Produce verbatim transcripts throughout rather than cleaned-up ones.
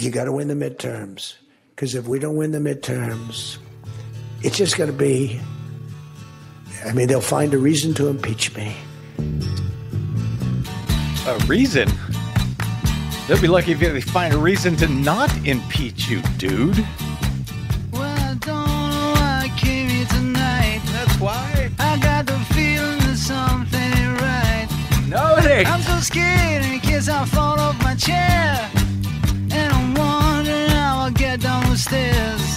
you got to win the midterms. Because if we don't win the midterms, it's just going to be, I mean, they'll find a reason to impeach me. A reason? They'll be lucky if they find a reason to not impeach you, dude. Well, I don't know why I came here tonight. That's why. I got the feeling that something ain't right. No, it ain't. I'm so scared in case I fall off my chair. And I'm wondering how I'll get down the stairs.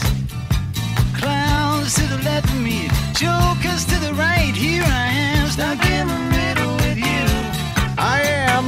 Clowns to the left of me, jokers to the right. Here I am, stuck in the middle with you. I am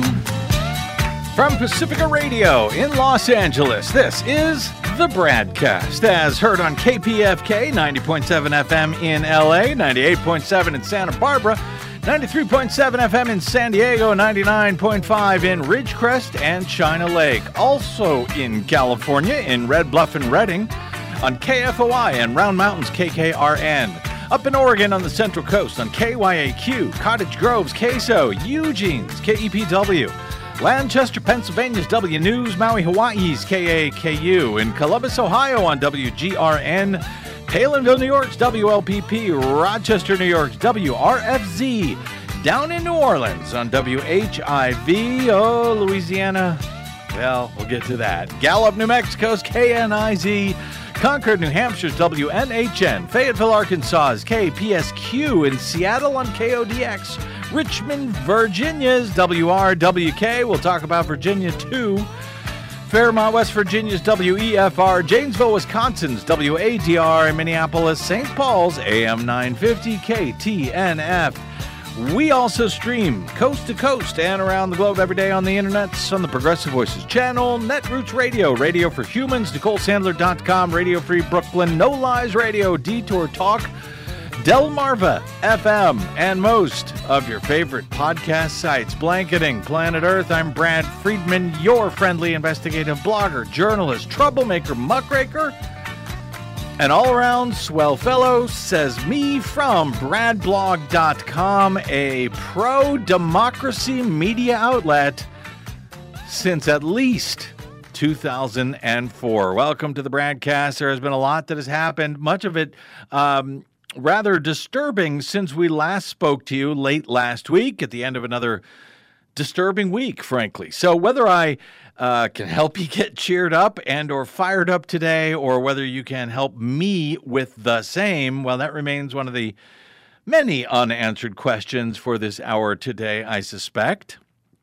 from Pacifica Radio in Los Angeles. This is the Bradcast, as heard on K P F K ninety point seven F M in L A, ninety-eight point seven in Santa Barbara, ninety-three point seven F M in San Diego, ninety-nine point five in Ridgecrest and China Lake. Also in California, in Red Bluff and Redding, on K F O I and Round Mountain's K K R N. Up in Oregon on the Central Coast on K Y A Q, Cottage Grove's K S O, Eugene's K E P W, Lancaster, Pennsylvania's W News, Maui, Hawaii's K A K U, in Columbus, Ohio on W G R N, Palinville, New York's W L P P, Rochester, New York's W R F Z, down in New Orleans on W H I V, oh, Louisiana, well, we'll get to that. Gallup, New Mexico's K N I Z, Concord, New Hampshire's W N H N, Fayetteville, Arkansas's K P S Q, in Seattle on K O D X, Richmond, Virginia's W R W K, we'll talk about Virginia too, Fairmont, West Virginia's W E F R, Janesville, Wisconsin's W A D R, and Minneapolis, Saint Paul's A M nine fifty K T N F. We also stream coast to coast and around the globe every day on the internets, on the Progressive Voices channel, Netroots Radio, Radio for Humans, Nicole Sandler dot com, Radio Free Brooklyn, No Lies Radio, Detour Talk, Delmarva F M, and most of your favorite podcast sites. Blanketing Planet Earth, I'm Brad Friedman, your friendly investigative blogger, journalist, troublemaker, muckraker, and all-around swell fellow, says me from brad blog dot com, a pro-democracy media outlet since at least two thousand four. Welcome to the Bradcast. There has been a lot that has happened, much of it um, rather disturbing since we last spoke to you late last week at the end of another disturbing week, frankly. So whether I uh, can help you get cheered up and or fired up today, or whether you can help me with the same, well, that remains one of the many unanswered questions for this hour today, I suspect.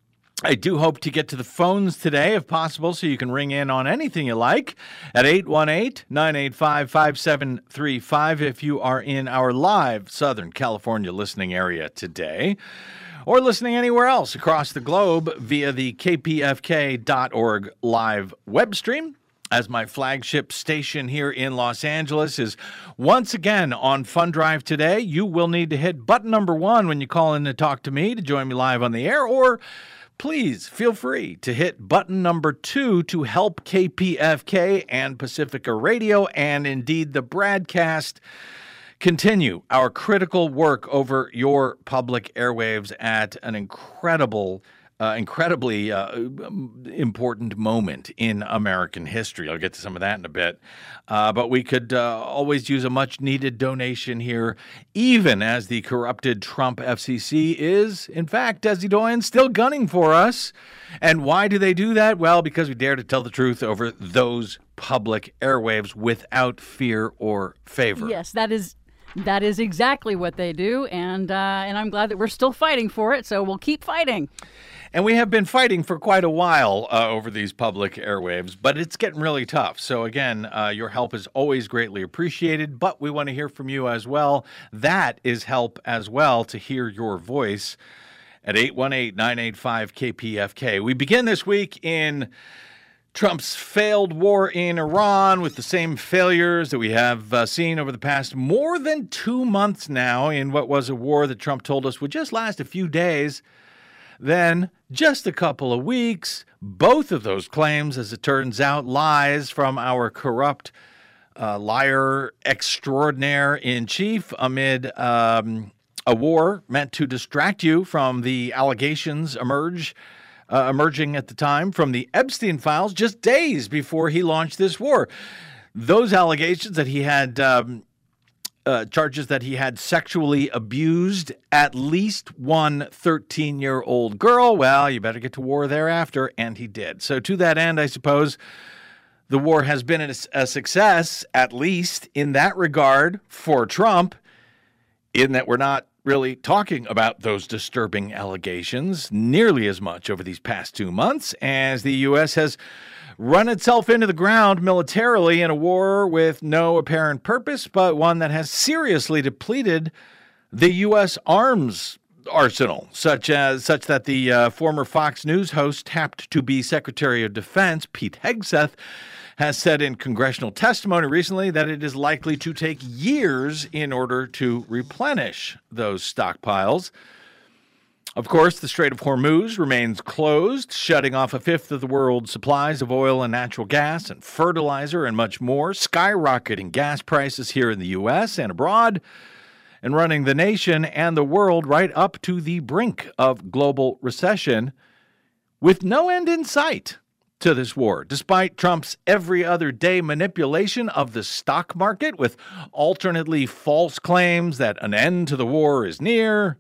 I do hope to get to the phones today, if possible, so you can ring in on anything you like at eight one eight, nine eight five, five seven three five if you are in our live Southern California listening area today, or listening anywhere else across the globe via the K P F K dot org live web stream, as my flagship station here in Los Angeles is once again on Fun Drive today. You will need to hit button number one when you call in to talk to me to join me live on the air, or please feel free to hit button number two to help K P F K and Pacifica Radio, and indeed the Bradcast, continue our critical work over your public airwaves at an incredible, uh, incredibly uh, important moment in American history. I'll get to some of that in a bit. Uh, but we could uh, always use a much-needed donation here, even as the corrupted Trump F C C is, in fact, Desi Doyen, still gunning for us. And why do they do that? Well, because we dare to tell the truth over those public airwaves without fear or favor. Yes, that is... That is exactly what they do, and uh, and I'm glad that we're still fighting for it, so we'll keep fighting. And we have been fighting for quite a while uh, over these public airwaves, but it's getting really tough. So again, uh, your help is always greatly appreciated, but we want to hear from you as well. That is help as well, to hear your voice at eight one eight, nine eight five, K P F K. We begin this week in Trump's failed war in Iran, with the same failures that we have uh, seen over the past more than two months now in what was a war that Trump told us would just last a few days, then just a couple of weeks. Both of those claims, as it turns out, lies from our corrupt uh, liar extraordinaire in chief amid um, a war meant to distract you from the allegations emerge uh, emerging at the time from the Epstein files just days before he launched this war. Those allegations that he had um, uh, charges that he had sexually abused at least one thirteen-year-old girl, well, you better get to war thereafter, and he did. So to that end, I suppose the war has been a, a success, at least in that regard, for Trump, in that we're not really talking about those disturbing allegations nearly as much over these past two months as the U S has run itself into the ground militarily in a war with no apparent purpose, but one that has seriously depleted the U S arms arsenal, such as such that the uh, former Fox News host tapped to be Secretary of Defense, Pete Hegseth, has said in congressional testimony recently that it is likely to take years in order to replenish those stockpiles. Of course, the Strait of Hormuz remains closed, shutting off a fifth of the world's supplies of oil and natural gas and fertilizer and much more, skyrocketing gas prices here in the U S and abroad, and running the nation and the world right up to the brink of global recession with no end in sight to this war, despite Trump's every other day manipulation of the stock market with alternately false claims that an end to the war is near,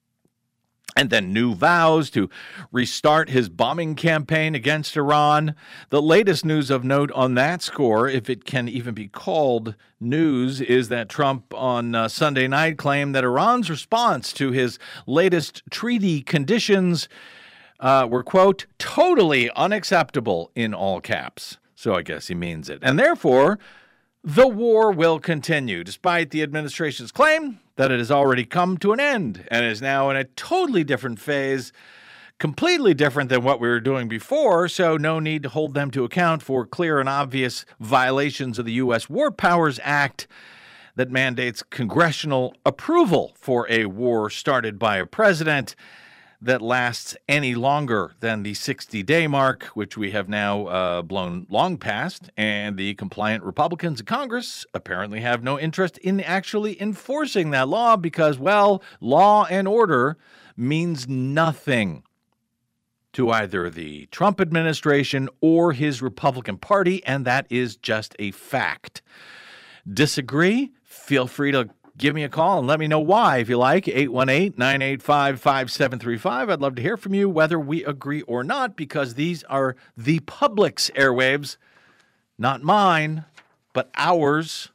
and then new vows to restart his bombing campaign against Iran. The latest news of note on that score, if it can even be called news, is that Trump on uh, Sunday night claimed that Iran's response to his latest treaty conditions uh, were, quote, totally unacceptable in all caps. So I guess he means it. And therefore, the war will continue, despite the administration's claim that it has already come to an end and is now in a totally different phase, completely different than what we were doing before, so no need to hold them to account for clear and obvious violations of the U S War Powers Act that mandates congressional approval for a war started by a president that lasts any longer than the sixty-day mark, which we have now uh, blown long past, and the compliant Republicans in Congress apparently have no interest in actually enforcing that law because, well, law and order means nothing to either the Trump administration or his Republican Party, and that is just a fact. Disagree? Feel free to give me a call and let me know why, if you like, eight one eight, nine eight five, five seven three five. I'd love to hear from you, whether we agree or not, because these are the public's airwaves, not mine, but ours.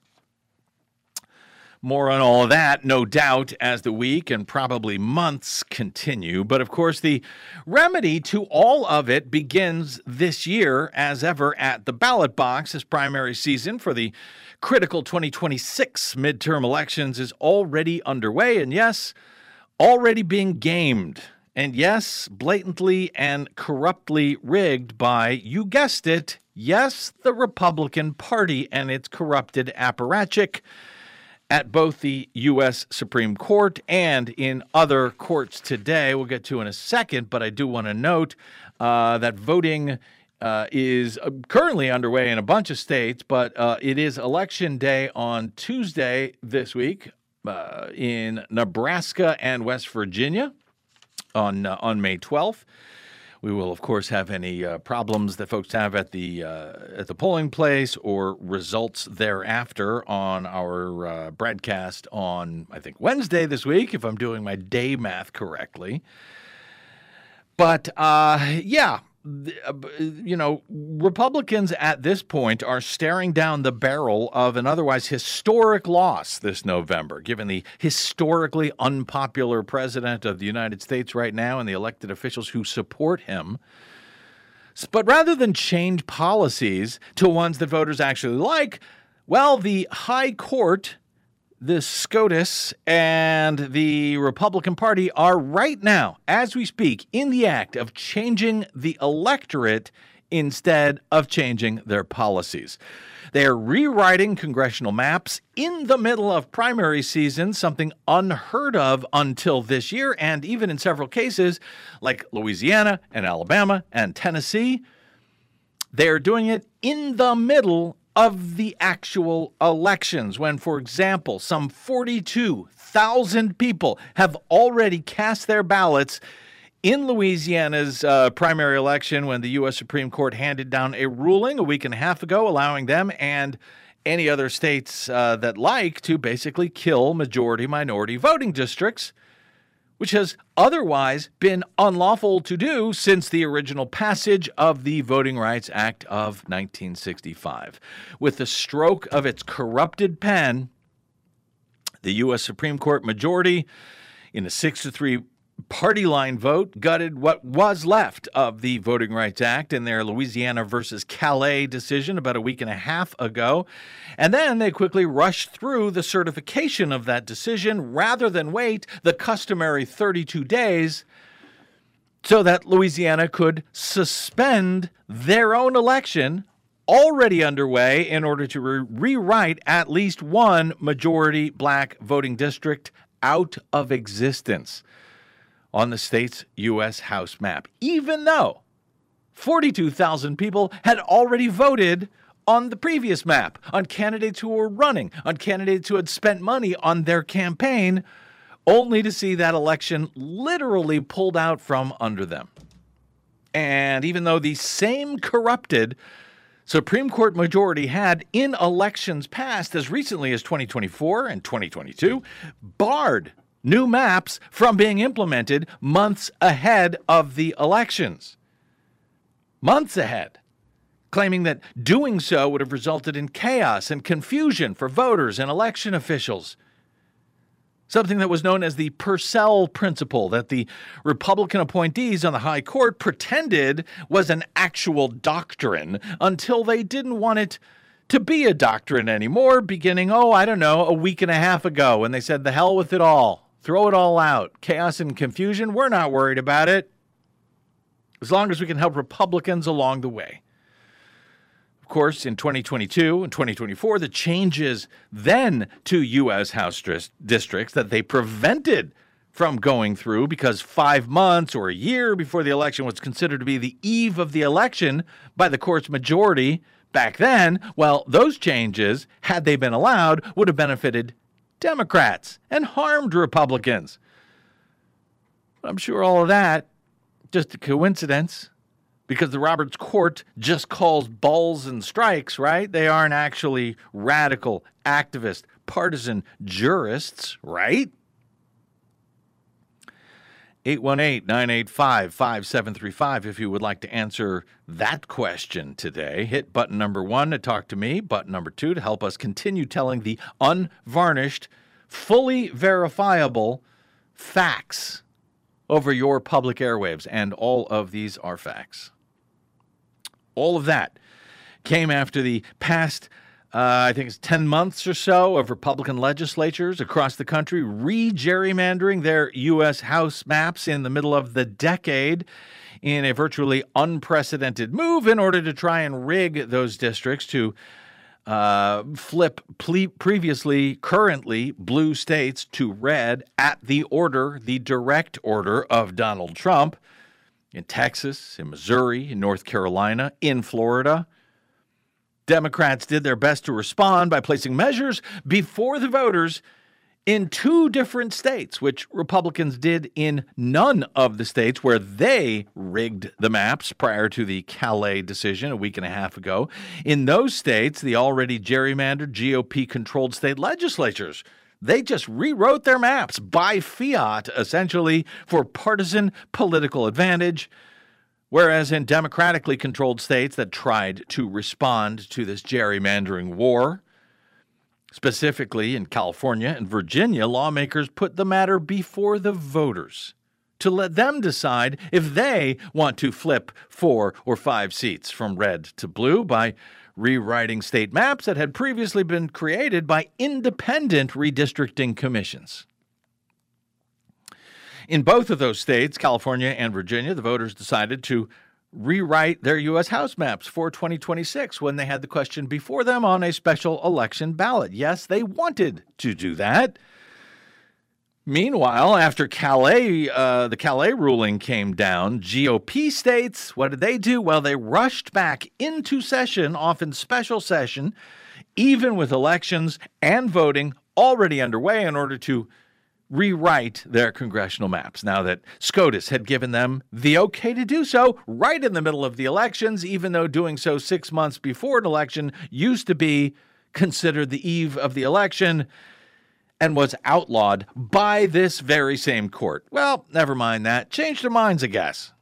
More on all of that, no doubt, as the week and probably months continue. But, of course, the remedy to all of it begins this year, as ever, at the ballot box. This primary season for the critical twenty twenty-six midterm elections is already underway, and yes, already being gamed. And yes, blatantly and corruptly rigged by, you guessed it, yes, the Republican Party and its corrupted apparatchik at both the U S Supreme Court and in other courts today. We'll get to in a second, but I do want to note uh, that voting uh, is currently underway in a bunch of states, but uh, it is Election Day on Tuesday this week uh, in Nebraska and West Virginia on uh, on May twelfth. We will, of course, have any uh, problems that folks have at the uh, at the polling place or results thereafter on our uh, broadcast on, I think, Wednesday this week, if I'm doing my day math correctly. But, uh, yeah, you know, Republicans at this point are staring down the barrel of an otherwise historic loss this November, given the historically unpopular president of the United States right now and the elected officials who support him. But rather than change policies to ones that voters actually like, well, the High Court, the SCOTUS, and the Republican Party are right now, as we speak, in the act of changing the electorate instead of changing their policies. They are rewriting congressional maps in the middle of primary season, something unheard of until this year, and even in several cases, like Louisiana and Alabama and Tennessee, they are doing it in the middle of the actual elections, when, for example, some forty-two thousand people have already cast their ballots In Louisiana's uh, primary election, when the U S Supreme Court handed down a ruling a week and a half ago allowing them and any other states uh, that like to basically kill majority-minority voting districts, which has otherwise been unlawful to do since the original passage of the Voting Rights Act of nineteen sixty-five. With the stroke of its corrupted pen, the U S Supreme Court majority, in a six to three party line vote, gutted what was left of the Voting Rights Act in their Louisiana versus Calais decision about a week and a half ago. And then they quickly rushed through the certification of that decision rather than wait the customary thirty-two days so that Louisiana could suspend their own election already underway in order to re- rewrite at least one majority black voting district out of existence on the state's U S House map, even though forty-two thousand people had already voted on the previous map, on candidates who were running, on candidates who had spent money on their campaign, only to see that election literally pulled out from under them. And even though the same corrupted Supreme Court majority had, in elections past as recently as twenty twenty-four and twenty twenty-two, barred new maps from being implemented months ahead of the elections. Months ahead, claiming that doing so would have resulted in chaos and confusion for voters and election officials. Something that was known as the Purcell Principle, that the Republican appointees on the high court pretended was an actual doctrine until they didn't want it to be a doctrine anymore, beginning, oh, I don't know, a week and a half ago when they said, the hell with it all. Throw it all out. Chaos and confusion, we're not worried about it, as long as we can help Republicans along the way. Of course, in twenty twenty-two and twenty twenty-four, the changes then to U S House districts that they prevented from going through because five months or a year before the election was considered to be the eve of the election by the court's majority back then, well, those changes, had they been allowed, would have benefited Democrats and harmed Republicans. I'm sure all of that just a coincidence because the Roberts Court just calls balls and strikes, right? They aren't actually radical, activist, partisan jurists, right? eight one eight, nine eight five, five seven three five if you would like to answer that question today. Hit button number one to talk to me, button number two to help us continue telling the unvarnished, fully verifiable facts over your public airwaves. And all of these are facts. All of that came after the past Uh, I think it's ten months or so of Republican legislatures across the country re-gerrymandering their U S House maps in the middle of the decade in a virtually unprecedented move in order to try and rig those districts to uh, flip ple- previously, currently blue states to red at the order, the direct order of Donald Trump in Texas, in Missouri, in North Carolina, in Florida. Democrats did their best to respond by placing measures before the voters in two different states, which Republicans did in none of the states where they rigged the maps prior to the Calais decision a week and a half ago. In those states, the already gerrymandered G O P-controlled state legislatures, they just rewrote their maps by fiat, essentially for partisan political advantage. Whereas in democratically controlled states that tried to respond to this gerrymandering war, specifically in California and Virginia, lawmakers put the matter before the voters to let them decide if they want to flip four or five seats from red to blue by rewriting state maps that had previously been created by independent redistricting commissions. In both of those states, California and Virginia, the voters decided to rewrite their U S House maps for twenty twenty-six when they had the question before them on a special election ballot. Yes, they wanted to do that. Meanwhile, after Calais, uh, the Calais ruling came down, G O P states, what did they do? Well, they rushed back into session, often special session, even with elections and voting already underway in order to rewrite their congressional maps now that SCOTUS had given them the okay to do so right in the middle of the elections, even though doing so six months before an election used to be considered the eve of the election and was outlawed by this very same court. Well, never mind that. Changed their minds, I guess.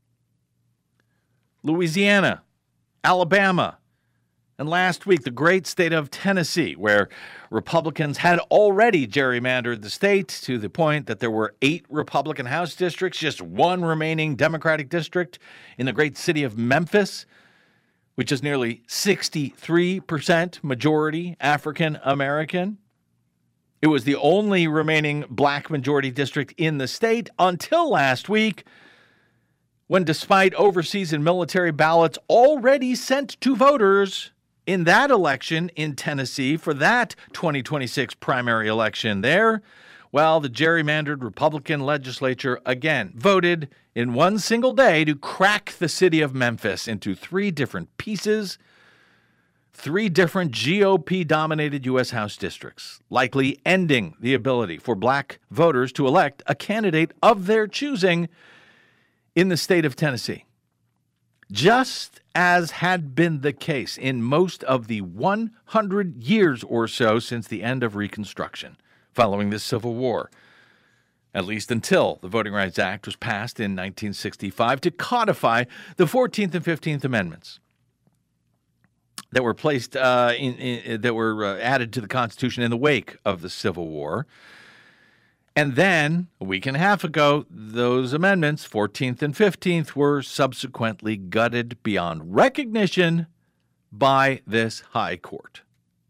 Louisiana, Alabama, and last week, the great state of Tennessee, where Republicans had already gerrymandered the state to the point that there were eight Republican House districts, just one remaining Democratic district in the great city of Memphis, which is nearly sixty-three percent majority African American. It was the only remaining black majority district in the state until last week, when despite overseas and military ballots already sent to voters in that election in Tennessee for that twenty twenty-six primary election there, well, the gerrymandered Republican legislature again voted in one single day to crack the city of Memphis into three different pieces, three different G O P-dominated U S House districts, likely ending the ability for black voters to elect a candidate of their choosing in the state of Tennessee. Just as had been the case in most of the one hundred years or so since the end of Reconstruction following the Civil War, at least until the Voting Rights Act was passed in nineteen sixty-five to codify the fourteenth and fifteenth Amendments that were placed uh, in, in that were uh, added to the Constitution in the wake of the Civil War. And then, a week and a half ago, those amendments, fourteenth and fifteenth, were subsequently gutted beyond recognition by this high court.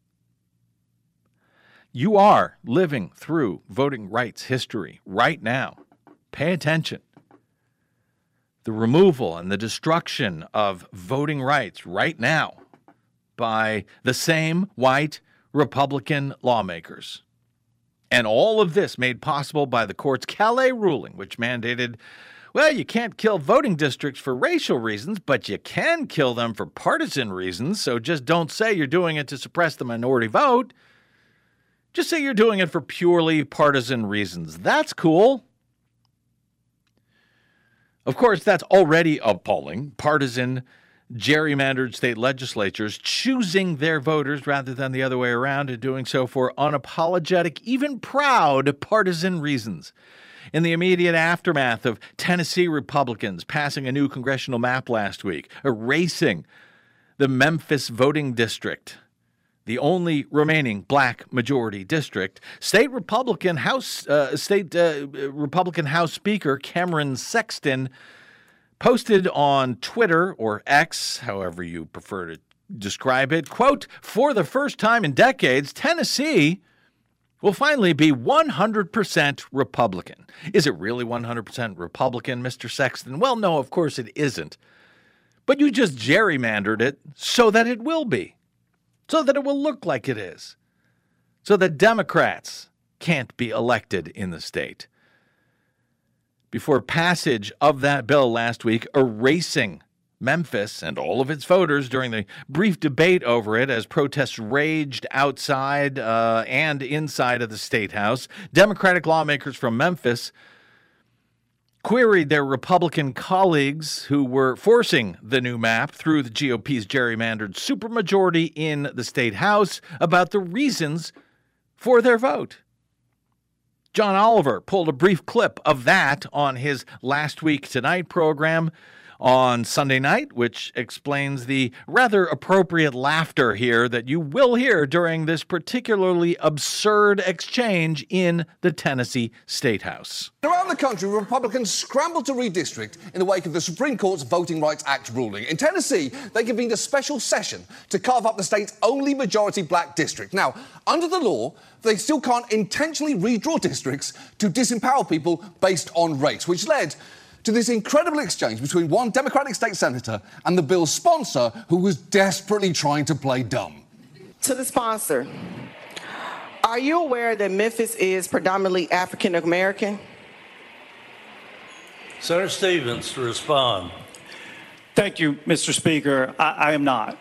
You are living through voting rights history right now. Pay attention. The removal and the destruction of voting rights right now by the same white Republican lawmakers. And all of this made possible by the court's Calais ruling, which mandated, well, you can't kill voting districts for racial reasons, but you can kill them for partisan reasons. So just don't say you're doing it to suppress the minority vote. Just say you're doing it for purely partisan reasons. That's cool. Of course, that's already appalling. Partisan gerrymandered state legislatures choosing their voters rather than the other way around and doing so for unapologetic, even proud partisan reasons. In the immediate aftermath of Tennessee Republicans passing a new congressional map last week, erasing the Memphis voting district, the only remaining black majority district, state Republican House uh, state uh, Republican House Speaker Cameron Sexton posted on Twitter, or X, however you prefer to describe it, quote, "For the first time in decades, Tennessee will finally be one hundred percent Republican." Is it really one hundred percent Republican, Mister Sexton? Well, no, of course it isn't. But you just gerrymandered it so that it will be, so that it will look like it is, so that Democrats can't be elected in the state. Before passage of that bill last week, erasing Memphis and all of its voters during the brief debate over it as protests raged outside uh, and inside of the State House, Democratic lawmakers from Memphis queried their Republican colleagues who were forcing the new map through the G O P's gerrymandered supermajority in the State House about the reasons for their vote. John Oliver pulled a brief clip of that on his Last Week Tonight program on Sunday night, which explains the rather appropriate laughter here that you will hear during this particularly absurd exchange in the Tennessee State House. Around the country, Republicans scrambled to redistrict in the wake of the Supreme Court's Voting Rights Act ruling. In Tennessee, they convened a special session to carve up the state's only majority black district. Now, under the law, they still can't intentionally redraw districts to disempower people based on race, which led to this incredible exchange between one Democratic state senator and the bill's sponsor, who was desperately trying to play dumb. To the sponsor, are you aware that Memphis is predominantly African American? Senator Stevens to respond. Thank you, Mister Speaker. I, I am not.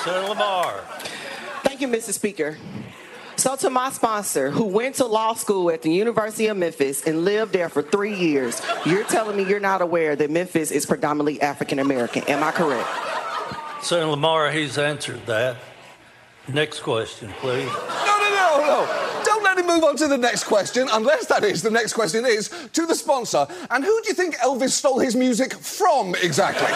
Senator Lamar. Thank you, Mister Speaker. So to my sponsor, who went to law school at the University of Memphis and lived there for three years, you're telling me you're not aware that Memphis is predominantly African American. Am I correct? Senator Lamar, he's answered that. Next question, please. No, no, no, no. Don't let him move on to the next question, unless that is the next question is to the sponsor. And who do you think Elvis stole his music from exactly?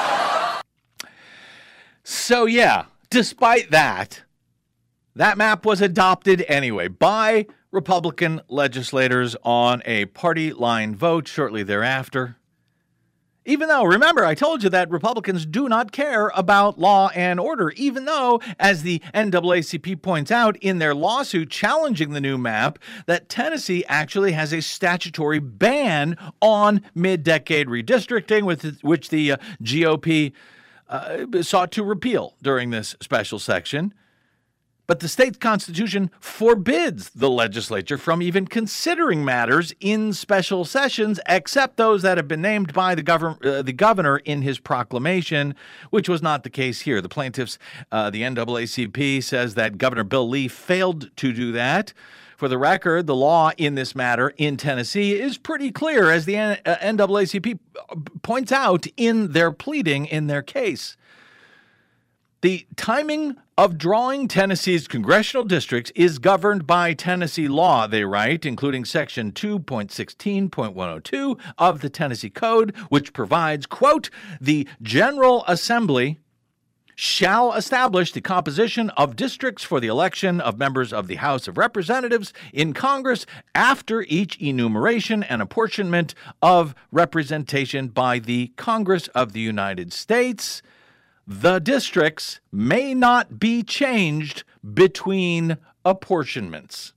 So, yeah, despite that, that map was adopted anyway by Republican legislators on a party line vote shortly thereafter. Even though, remember, I told you that Republicans do not care about law and order, even though, as the N double A C P points out in their lawsuit challenging the new map, that Tennessee actually has a statutory ban on mid-decade redistricting, with which the uh, G O P uh, sought to repeal during this special section. But the state constitution forbids the legislature from even considering matters in special sessions, except those that have been named by the, gov- uh, the governor in his proclamation, which was not the case here. The plaintiffs, uh, the N double A C P, says that Governor Bill Lee failed to do that. For the record, the law in this matter in Tennessee is pretty clear, as the N double A C P points out in their pleading in their case. The timing of drawing Tennessee's congressional districts is governed by Tennessee law, they write, including Section two point sixteen point one oh two of the Tennessee Code, which provides, quote, the General Assembly shall establish the composition of districts for the election of members of the House of Representatives in Congress after each enumeration and apportionment of representation by the Congress of the United States. The districts may not be changed between apportionments.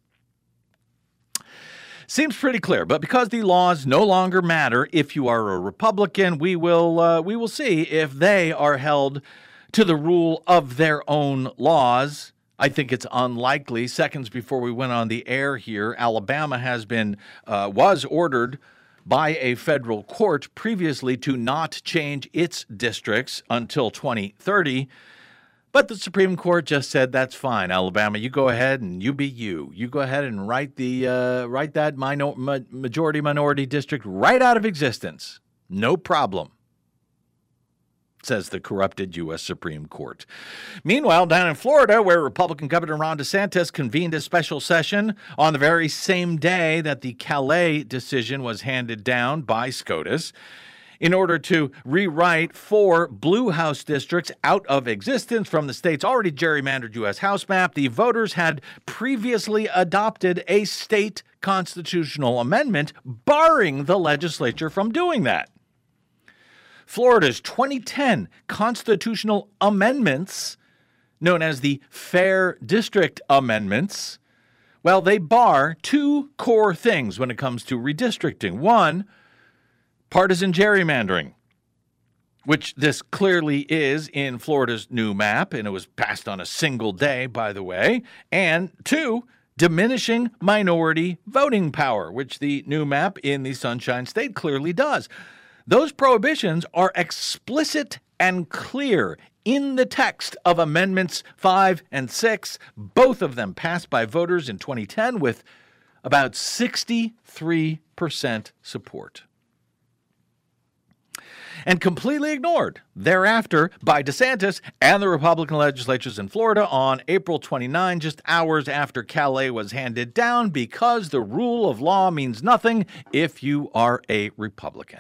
Seems pretty clear, but because the laws no longer matter if you are a Republican, we will uh, we will see if they are held to the rule of their own laws. I think it's unlikely. Seconds before we went on the air here, Alabama has been uh, was ordered by a federal court previously to not change its districts until twenty thirty. But the Supreme Court just said, that's fine, Alabama. You go ahead and you be you. You go ahead and write the uh, write that minor, majority minority district right out of existence. No problem, says the corrupted U S Supreme Court. Meanwhile, down in Florida, where Republican Governor Ron DeSantis convened a special session on the very same day that the Calais decision was handed down by SCOTUS, in order to rewrite four Blue House districts out of existence from the state's already gerrymandered U S House map, the voters had previously adopted a state constitutional amendment barring the legislature from doing that. Florida's twenty ten constitutional amendments, known as the Fair District Amendments, well, they bar two core things when it comes to redistricting. One, partisan gerrymandering, which this clearly is in Florida's new map, and it was passed on a single day, by the way. And two, diminishing minority voting power, which the new map in the Sunshine State clearly does. Those prohibitions are explicit and clear in the text of Amendments five and six, both of them passed by voters in twenty ten with about sixty-three percent support. And completely ignored thereafter by DeSantis and the Republican legislatures in Florida on April twenty-ninth, just hours after Calais was handed down, because the rule of law means nothing if you are a Republican.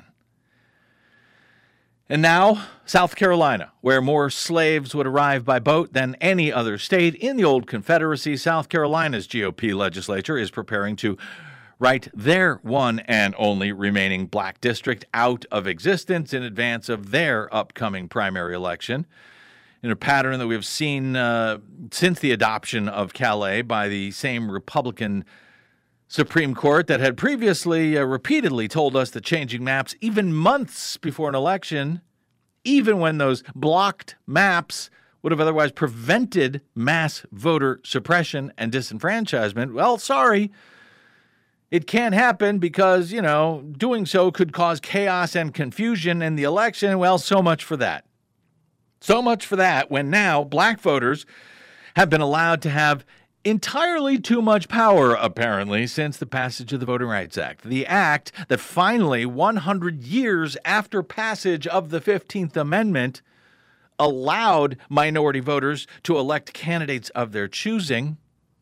And now, South Carolina, where more slaves would arrive by boat than any other state in the old Confederacy. South Carolina's G O P legislature is preparing to write their one and only remaining black district out of existence in advance of their upcoming primary election, in a pattern that we've seen uh, since the adoption of Calais by the same Republican Supreme Court that had previously uh, repeatedly told us that changing maps even months before an election, even when those blocked maps would have otherwise prevented mass voter suppression and disenfranchisement. Well, sorry, it can't happen because, you know, doing so could cause chaos and confusion in the election. Well, so much for that. So much for that, when now black voters have been allowed to have entirely too much power, apparently, since the passage of the Voting Rights Act. The act that finally, one hundred years after passage of the fifteenth Amendment, allowed minority voters to elect candidates of their choosing,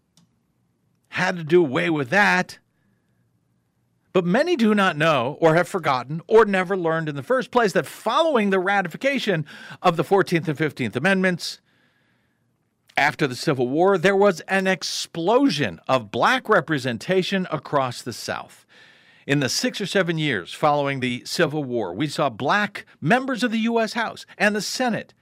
had to do away with that. But many do not know, or have forgotten, or never learned in the first place, that following the ratification of the fourteenth and fifteenth Amendments, after the Civil War, there was an explosion of black representation across the South. In the six or seven years following the Civil War, we saw black members of the U S House and the Senate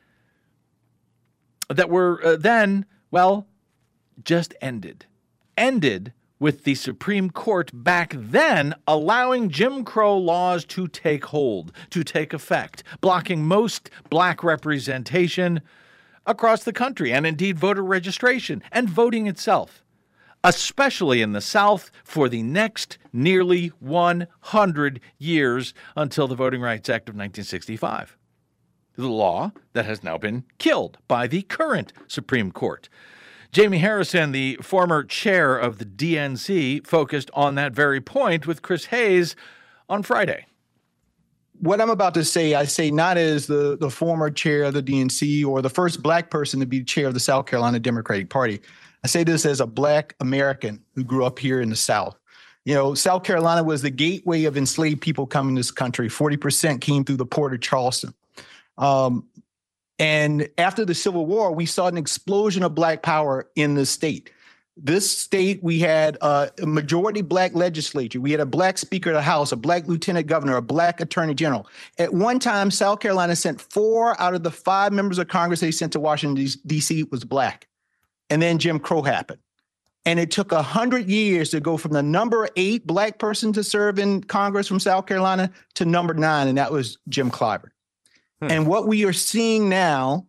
that were uh, then, well, just ended. Ended with the Supreme Court back then allowing Jim Crow laws to take hold, to take effect, blocking most black representation across the country, and indeed voter registration and voting itself, especially in the South, for the next nearly one hundred years until the Voting Rights Act of nineteen sixty-five. The law that has now been killed by the current Supreme Court. Jamie Harrison, the former chair of the D N C, focused on that very point with Chris Hayes on Friday. What I'm about to say, I say not as the, the former chair of the D N C or the first black person to be chair of the South Carolina Democratic Party. I say this as a black American who grew up here in the South. You know, South Carolina was the gateway of enslaved people coming to this country. forty percent came through the port of Charleston. Um, And after the Civil War, we saw an explosion of black power in the state. This state, we had a majority black legislature. We had a black Speaker of the House, a black lieutenant governor, a black attorney general. At one time, South Carolina sent four out of the five members of Congress they sent to Washington, D C was black. And then Jim Crow happened. And it took one hundred years to go from the number eight black person to serve in Congress from South Carolina to number nine, and that was Jim Clyburn. Hmm. And what we are seeing now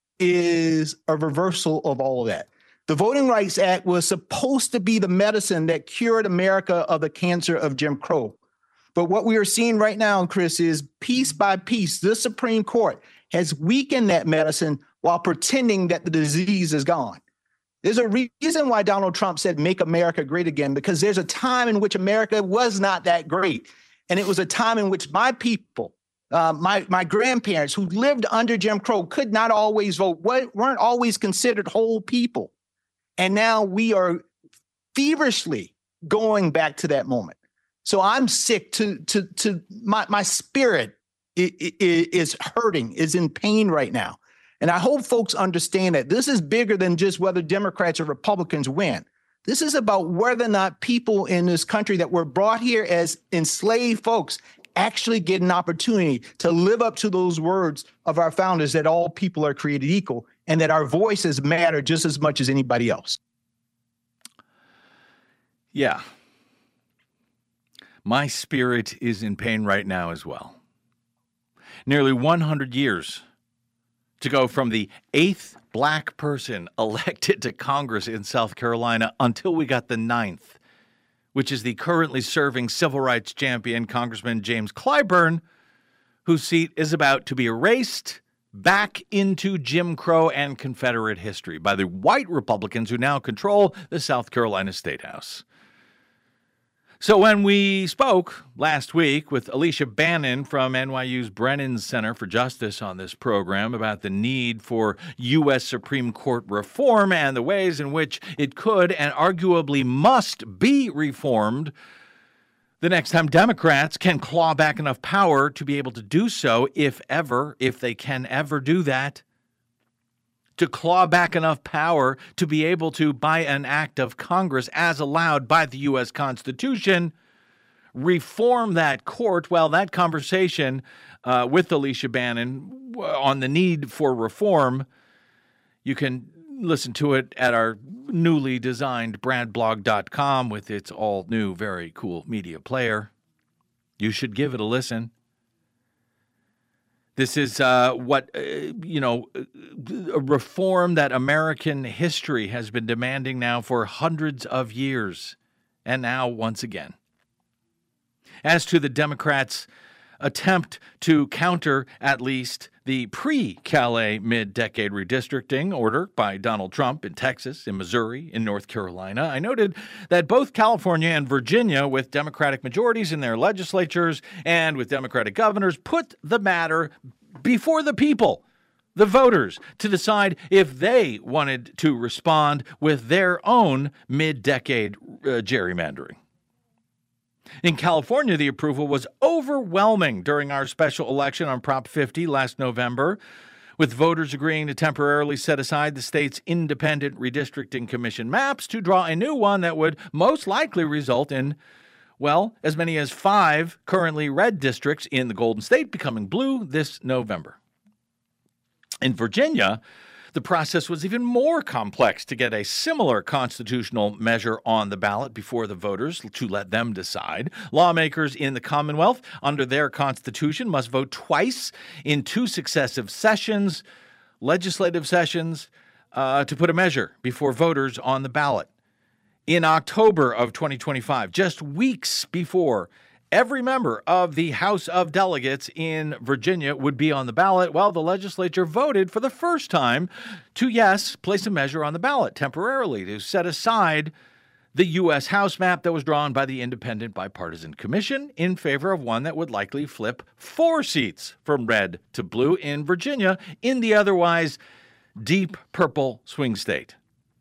is a reversal of all of that. The Voting Rights Act was supposed to be the medicine that cured America of the cancer of Jim Crow. But what we are seeing right now, Chris, is piece by piece, the Supreme Court has weakened that medicine while pretending that the disease is gone. There's a reason why Donald Trump said, make America great again, because there's a time in which America was not that great. And it was a time in which my people, Uh, my my grandparents who lived under Jim Crow could not always vote, weren't always considered whole people. And now we are feverishly going back to that moment. So I'm sick to to to my my spirit is hurting, is in pain right now. And I hope folks understand that this is bigger than just whether Democrats or Republicans win. This is about whether or not people in this country that were brought here as enslaved folks actually get an opportunity to live up to those words of our founders that all people are created equal and that our voices matter just as much as anybody else. Yeah. My spirit is in pain right now as well. Nearly one hundred years to go from the eighth black person elected to Congress in South Carolina until we got the ninth, which is the currently serving civil rights champion, Congressman James Clyburn, whose seat is about to be erased back into Jim Crow and Confederate history by the white Republicans who now control the South Carolina State House. So when we spoke last week with Alicia Bannon from N Y U's Brennan Center for Justice on this program about the need for U S Supreme Court reform and the ways in which it could and arguably must be reformed the next time Democrats can claw back enough power to be able to do so, if ever, if they can ever do that, to claw back enough power to be able to, by an act of Congress as allowed by the U S Constitution, reform that court. Well, that conversation uh, with Alicia Bannon on the need for reform, you can listen to it at our newly designed brad blog dot com with its all-new, very cool media player. You should give it a listen. This is uh, what, uh, you know, a reform that American history has been demanding now for hundreds of years, and now once again. As to the Democrats' attempt to counter, at least, the the pre-Calais mid-decade redistricting order by Donald Trump in Texas, in Missouri, in North Carolina, I noted that both California and Virginia, with Democratic majorities in their legislatures and with Democratic governors, put the matter before the people, the voters, to decide if they wanted to respond with their own mid-decade uh, gerrymandering. In California, the approval was overwhelming during our special election on Prop fifty last November, with voters agreeing to temporarily set aside the state's independent redistricting commission maps to draw a new one that would most likely result in, well, as many as five currently red districts in the Golden State becoming blue this November. In Virginia, the process was even more complex to get a similar constitutional measure on the ballot before the voters to let them decide. Lawmakers in the Commonwealth, under their constitution, must vote twice in two successive sessions, legislative sessions, uh, to put a measure before voters on the ballot. In October of twenty twenty-five, just weeks before every member of the House of Delegates in Virginia would be on the ballot, while the legislature voted for the first time to, yes, place a measure on the ballot temporarily to set aside the U S House map that was drawn by the Independent Bipartisan Commission in favor of one that would likely flip four seats from red to blue in Virginia in the otherwise deep purple swing state.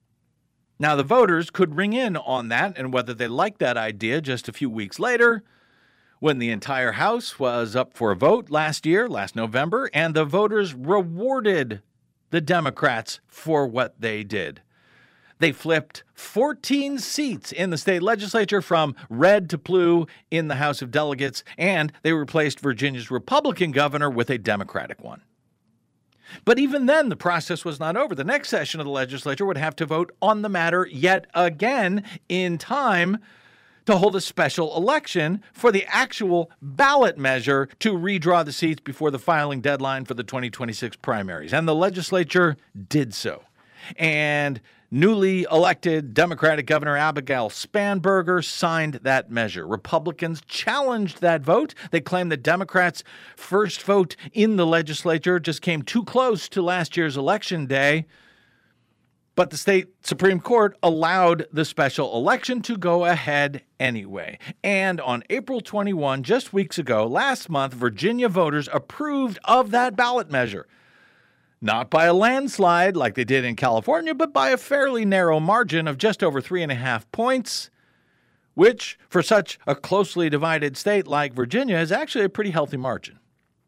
Now, the voters could ring in on that, and whether they liked that idea just a few weeks later, when the entire House was up for a vote last year, last November, and the voters rewarded the Democrats for what they did. They flipped fourteen seats in the state legislature from red to blue in the House of Delegates, and they replaced Virginia's Republican governor with a Democratic one. But even then, the process was not over. The next session of the legislature would have to vote on the matter yet again in time to hold a special election for the actual ballot measure to redraw the seats before the filing deadline for the twenty twenty-six primaries. And the legislature did so. And newly elected Democratic Governor Abigail Spanberger signed that measure. Republicans challenged that vote. They claimed that Democrats' first vote in the legislature just came too close to last year's election day. But the state Supreme Court allowed the special election to go ahead anyway. And on April twenty-first, just weeks ago, last month, Virginia voters approved of that ballot measure. Not by a landslide like they did in California, but by a fairly narrow margin of just over three and a half points, which, for such a closely divided state like Virginia, is actually a pretty healthy margin.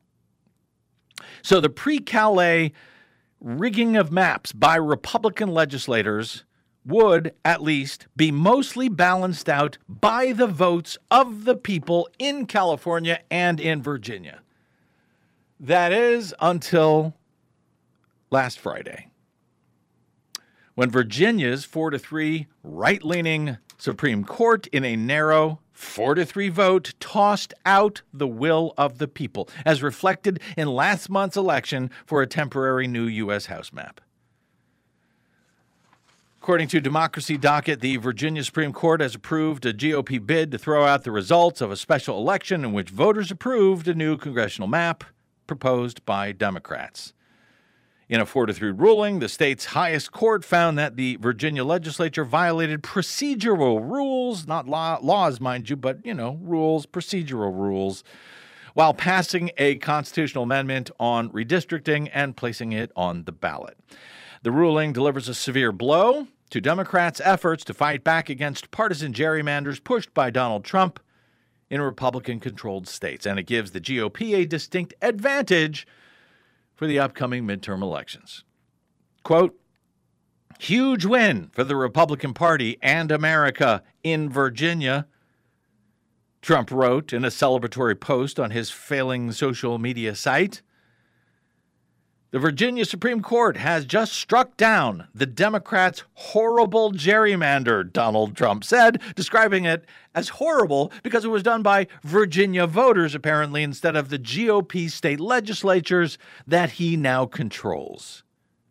So the pre-Calais rigging of maps by Republican legislators would, at least, be mostly balanced out by the votes of the people in California and in Virginia. That is until last Friday, when Virginia's four to three right-leaning Supreme Court, in a narrow four to three vote, tossed out the will of the people, as reflected in last month's election for a temporary new U S House map. According to Democracy Docket, the Virginia Supreme Court has approved a G O P bid to throw out the results of a special election in which voters approved a new congressional map proposed by Democrats. In a four to three ruling, the state's highest court found that the Virginia legislature violated procedural rules, not law, laws, mind you, but, you know, rules, procedural rules, while passing a constitutional amendment on redistricting and placing it on the ballot. The ruling delivers a severe blow to Democrats' efforts to fight back against partisan gerrymanders pushed by Donald Trump in Republican-controlled states, and it gives the G O P a distinct advantage for the upcoming midterm elections. Quote, huge win for the Republican Party and America in Virginia, Trump wrote in a celebratory post on his failing social media site. The Virginia Supreme Court has just struck down the Democrats' horrible gerrymander, Donald Trump said, describing it as horrible because it was done by Virginia voters, apparently, instead of the G O P state legislatures that he now controls.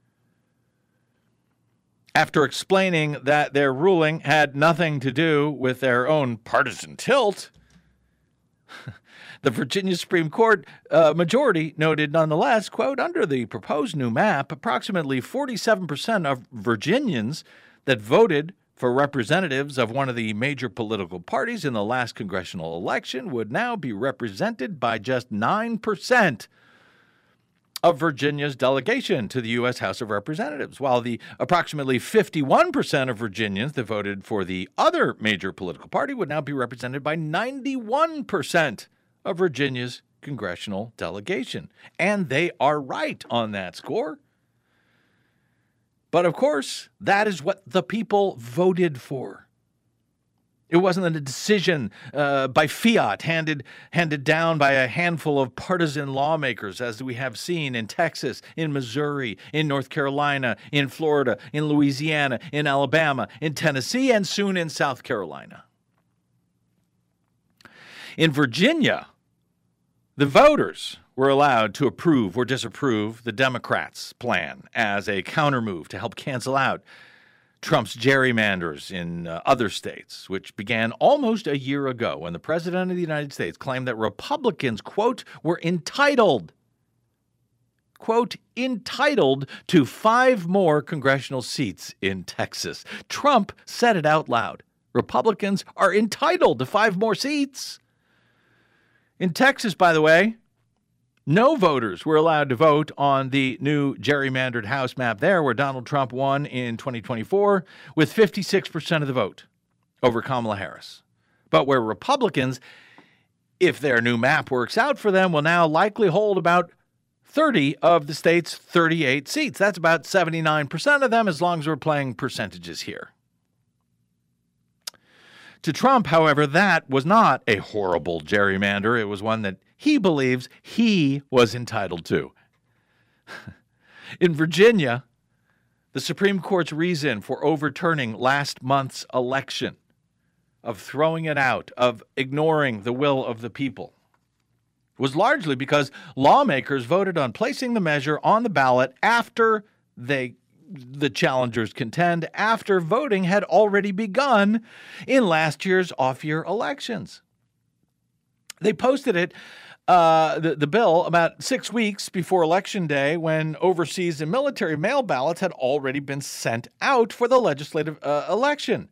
After explaining that their ruling had nothing to do with their own partisan tilt, The Virginia Supreme Court uh, majority noted nonetheless, quote, under the proposed new map, approximately forty-seven percent of Virginians that voted for representatives of one of the major political parties in the last congressional election would now be represented by just nine percent of Virginia's delegation to the U S House of Representatives, while the approximately fifty-one percent of Virginians that voted for the other major political party would now be represented by ninety-one percent of Virginia's congressional delegation. And they are right on that score. But of course, that is what the people voted for. It wasn't a decision uh, by fiat handed handed down by a handful of partisan lawmakers, as we have seen in Texas, in Missouri, in North Carolina, in Florida, in Louisiana, in Alabama, in Tennessee, and soon in South Carolina. In Virginia, the voters were allowed to approve or disapprove the Democrats' plan as a countermove to help cancel out Trump's gerrymanders in uh, other states, which began almost a year ago when the President of the United States claimed that Republicans, quote, were entitled, quote, entitled to five more congressional seats in Texas. Trump said it out loud. Republicans are entitled to five more seats. In Texas, by the way, no voters were allowed to vote on the new gerrymandered House map there, where Donald Trump won in twenty twenty-four with fifty-six percent of the vote over Kamala Harris. But where Republicans, if their new map works out for them, will now likely hold about thirty of the state's thirty-eight seats. That's about seventy-nine percent of them, as long as we're playing percentages here. To Trump, however, that was not a horrible gerrymander. It was one that he believes he was entitled to. In Virginia, the Supreme Court's reason for overturning last month's election, of throwing it out, of ignoring the will of the people, was largely because lawmakers voted on placing the measure on the ballot after they the challengers contend, after voting had already begun in last year's off-year elections. They posted it, uh, the, the bill, about six weeks before Election Day, when overseas and military mail ballots had already been sent out for the legislative uh, election.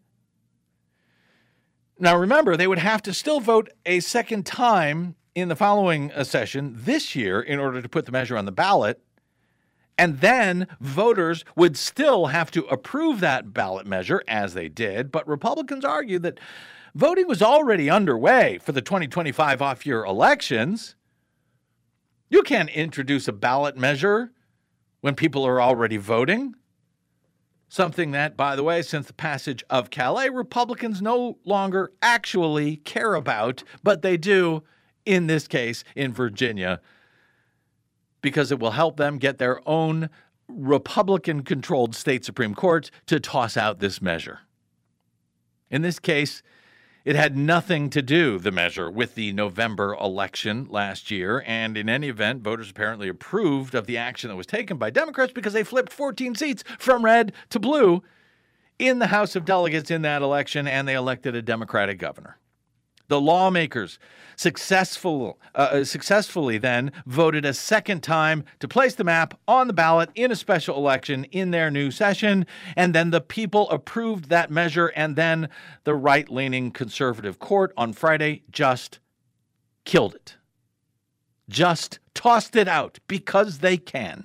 Now, remember, they would have to still vote a second time in the following uh, session this year in order to put the measure on the ballot. And then voters would still have to approve that ballot measure, as they did. But Republicans argued that voting was already underway for the twenty twenty-five off-year elections. You can't introduce a ballot measure when people are already voting. Something that, by the way, since the passage of Calais, Republicans no longer actually care about, but they do in this case in Virginia, because it will help them get their own Republican-controlled state Supreme Court to toss out this measure. In this case, it had nothing to do, the measure, with the November election last year, and in any event, voters apparently approved of the action that was taken by Democrats because they flipped fourteen seats from red to blue in the House of Delegates in that election, and they elected a Democratic governor. The lawmakers successful, uh, successfully then voted a second time to place the map on the ballot in a special election in their new session, and then the people approved that measure, and then the right-leaning conservative court on Friday just killed it. Just tossed it out because they can.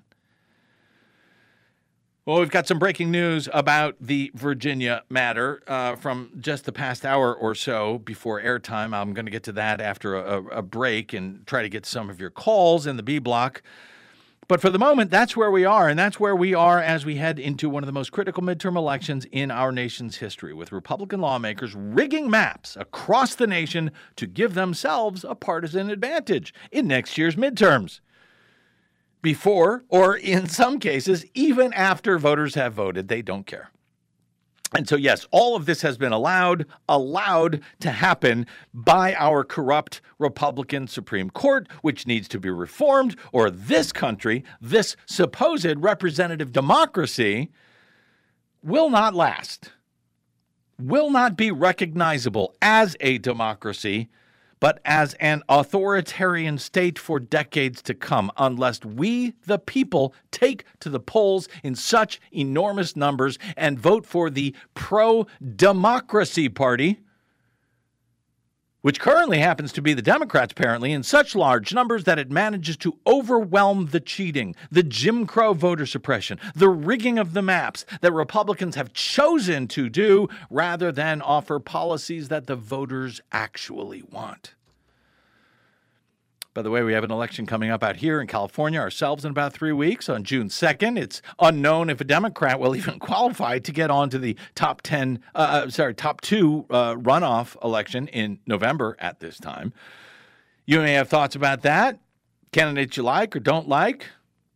Well, we've got some breaking news about the Virginia matter uh, from just the past hour or so before airtime. I'm going to get to that after a, a break and try to get some of your calls in the B block. But for the moment, that's where we are, and that's where we are as we head into one of the most critical midterm elections in our nation's history, with Republican lawmakers rigging maps across the nation to give themselves a partisan advantage in next year's midterms. Before, or in some cases, even after voters have voted, they don't care. And so, yes, all of this has been allowed, allowed to happen by our corrupt Republican Supreme Court, which needs to be reformed, or this country, this supposed representative democracy, will not last, will not be recognizable as a democracy but as an authoritarian state for decades to come, unless we, the people, take to the polls in such enormous numbers and vote for the pro-democracy party, which currently happens to be the Democrats, apparently, in such large numbers that it manages to overwhelm the cheating, the Jim Crow voter suppression, the rigging of the maps that Republicans have chosen to do rather than offer policies that the voters actually want. By the way, we have an election coming up out here in California ourselves in about three weeks on June second. It's unknown if a Democrat will even qualify to get onto the top ten, uh, sorry, top two uh, runoff election in November at this time. You may have thoughts about that, candidates you like or don't like.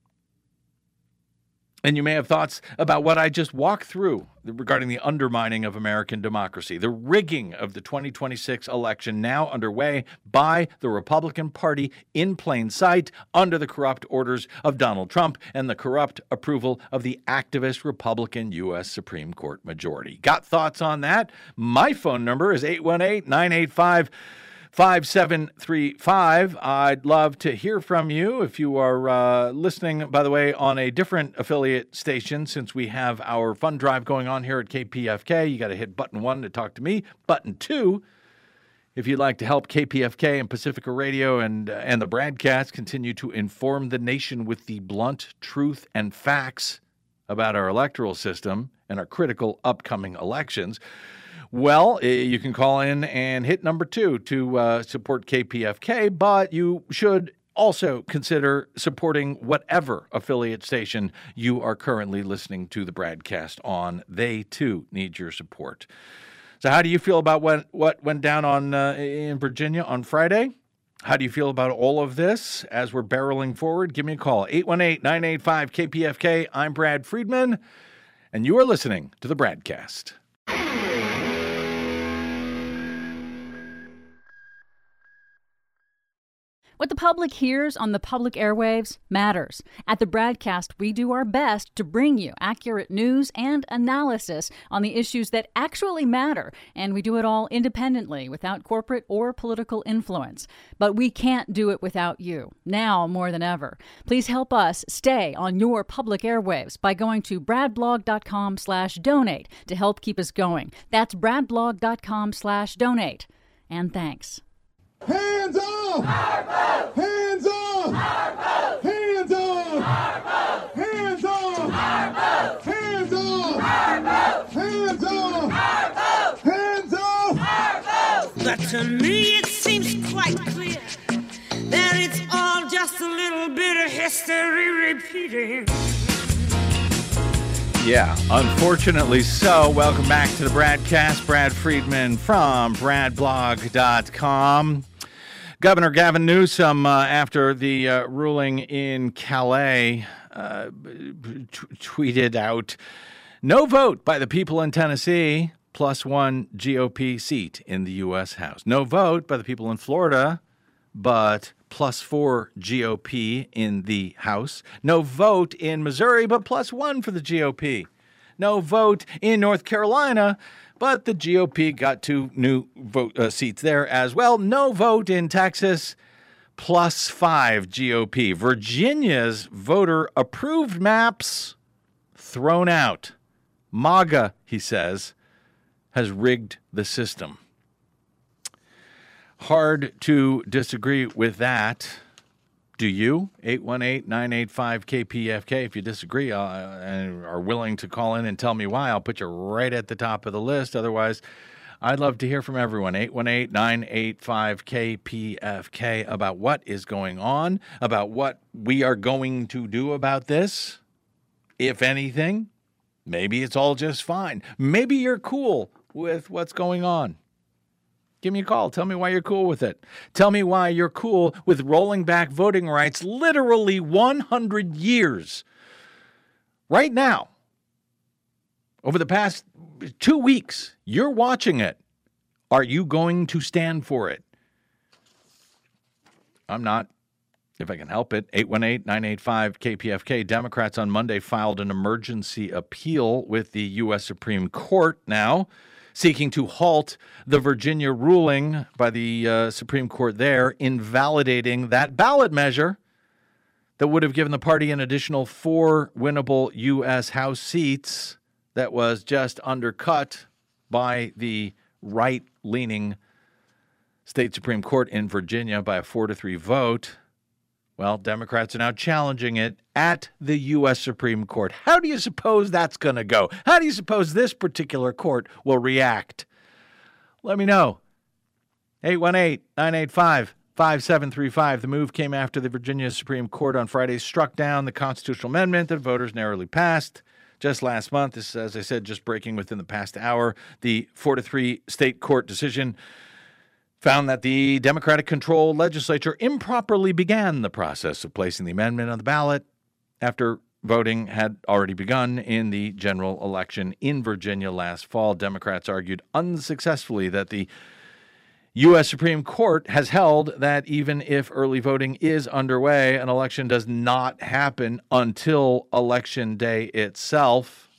And you may have thoughts about what I just walked through regarding the undermining of American democracy, the rigging of the twenty twenty-six election now underway by the Republican Party in plain sight under the corrupt orders of Donald Trump and the corrupt approval of the activist Republican U S Supreme Court majority. Got thoughts on that? My phone number is eight one eight, nine eight five, five seven three five. I'd love to hear from you if you are uh, listening, by the way, on a different affiliate station, since we have our fund drive going on here at K P F K. You got to hit button one to talk to me. Button two, if you'd like to help K P F K and Pacifica Radio and, uh, and the broadcast continue to inform the nation with the blunt truth and facts about our electoral system and our critical upcoming elections. Well, you can call in and hit number two to uh, support K P F K, but you should also consider supporting whatever affiliate station you are currently listening to the broadcast on. They, too, need your support. So how do you feel about what, what went down on uh, in Virginia on Friday? How do you feel about all of this as we're barreling forward? Give me a call, eight one eight, nine eight five, K P F K. I'm Brad Friedman, and you are listening to the broadcast. What the public hears on the public airwaves matters. At the broadcast, we do our best to bring you accurate news and analysis on the issues that actually matter, and we do it all independently, without corporate or political influence. But we can't do it without you, now more than ever. Please help us stay on your public airwaves by going to bradblog.com slash donate to help keep us going. That's bradblog.com slash donate. And thanks. Hands off! Our vote! Hands off! Our vote! Hands off! Our vote! Hands off! Our vote! Hands off! Our vote! Hands off! Our vote! Hands off! Our vote! But to me it seems quite clear that it's all just a little bit of history repeating. Yeah, unfortunately so. Welcome back to the broadcast. Brad Friedman from brad blog dot com. Governor Gavin Newsom, uh, after the uh, ruling in Calais, uh, t- tweeted out, "No vote by the people in Tennessee, plus one G O P seat in the U S House. No vote by the people in Florida, but plus four G O P in the House. No vote in Missouri, but plus one for the G O P. No vote in North Carolina, but the G O P got two new vote uh, seats there as well. No vote in Texas, plus five G O P. Virginia's voter-approved maps thrown out. MAGA, he says, has rigged the system." Hard to disagree with that. Do you? eight one eight, nine eight five, K P F K. If you disagree uh, and are willing to call in and tell me why, I'll put you right at the top of the list. Otherwise, I'd love to hear from everyone. eight one eight, nine eight five, K P F K about what is going on, about what we are going to do about this, if anything. Maybe it's all just fine. Maybe you're cool with what's going on. Give me a call. Tell me why you're cool with it. Tell me why you're cool with rolling back voting rights literally one hundred years. Right now, over the past two weeks, you're watching it. Are you going to stand for it? I'm not, if I can help it. eight one eight, nine eight five, K P F K. Democrats on Monday filed an emergency appeal with the U S Supreme Court now, seeking to halt the Virginia ruling by the uh, Supreme Court there, invalidating that ballot measure that would have given the party an additional four winnable U S House seats that was just undercut by the right-leaning state Supreme Court in Virginia by a four to three vote. Well, Democrats are now challenging it at the U S Supreme Court. How do you suppose that's going to go? How do you suppose this particular court will react? Let me know. eight one eight, nine eight five, five seven three five. The move came after the Virginia Supreme Court on Friday struck down the constitutional amendment that voters narrowly passed just last month. This, as I said, just breaking within the past hour. The four to three state court decision found that the Democratic-controlled legislature improperly began the process of placing the amendment on the ballot after voting had already begun in the general election in Virginia last fall. Democrats argued unsuccessfully that the U S Supreme Court has held that even if early voting is underway, an election does not happen until Election Day itself.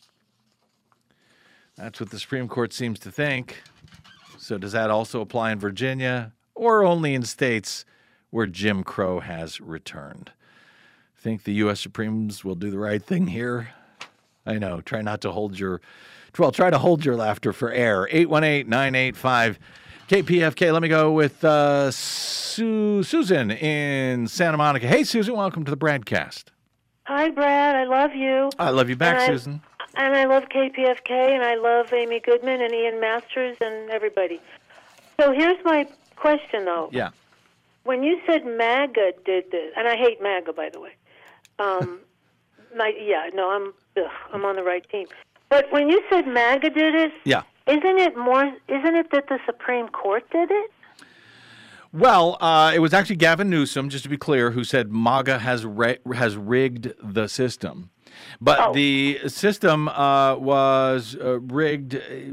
That's what the Supreme Court seems to think. So does that also apply in Virginia or only in states where Jim Crow has returned? Think the U S Supremes will do the right thing here? I know. Try not to hold your, well, try to hold your laughter for air. eight one eight, nine eight five, K P F K. Let me go with uh, Su- Susan in Santa Monica. Hey, Susan, welcome to the Bradcast. Hi, Brad. I love you. I love you back, and Susan. I, and I love K P F K, and I love Amy Goodman and Ian Masters and everybody. So here's my question, though. Yeah. When you said MAGA did this, and I hate MAGA, by the way. Um, my, yeah, no, I'm ugh, I'm on the right team. But when you said MAGA did it, yeah. Isn't it more? Isn't it that the Supreme Court did it? Well, uh, it was actually Gavin Newsom, just to be clear, who said MAGA has re- has rigged the system. But oh. the system uh, was uh, rigged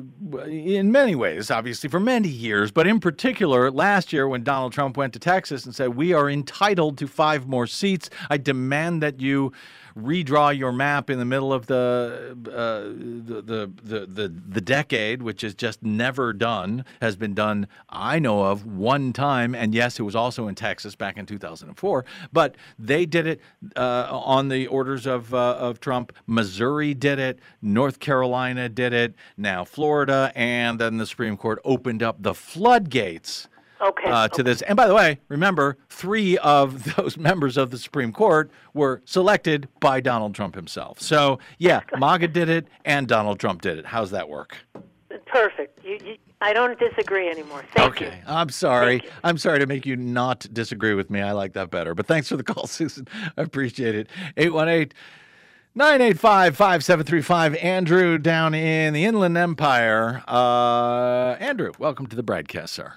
in many ways, obviously, for many years. But in particular, last year when Donald Trump went to Texas and said, we are entitled to five more seats, I demand that you redraw your map in the middle of the, uh, the, the the the the decade, which is just never done, has been done, I know of, one time. And yes, it was also in Texas back in two thousand four. But they did it uh, on the orders of, uh, of Trump. Missouri did it. North Carolina did it. Now Florida. And then the Supreme Court opened up the floodgates Okay. Uh, to this. And by the way, remember, three of those members of the Supreme Court were selected by Donald Trump himself. So, yeah, MAGA did it and Donald Trump did it. How's that work? Perfect. You, you, I don't disagree anymore. Thank okay. you. I'm sorry. I'm sorry to make you not disagree with me. I like that better. But thanks for the call, Susan. I appreciate it. eight one eight, nine eight five, five seven three five. Andrew down in the Inland Empire. Uh, Andrew, welcome to the Bradcast, sir.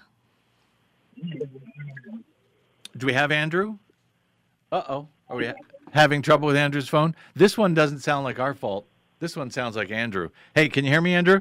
Do we have Andrew? Uh-oh. Are we ha- having trouble with Andrew's phone? This one doesn't sound like our fault. This one sounds like Andrew. Hey, can you hear me, Andrew?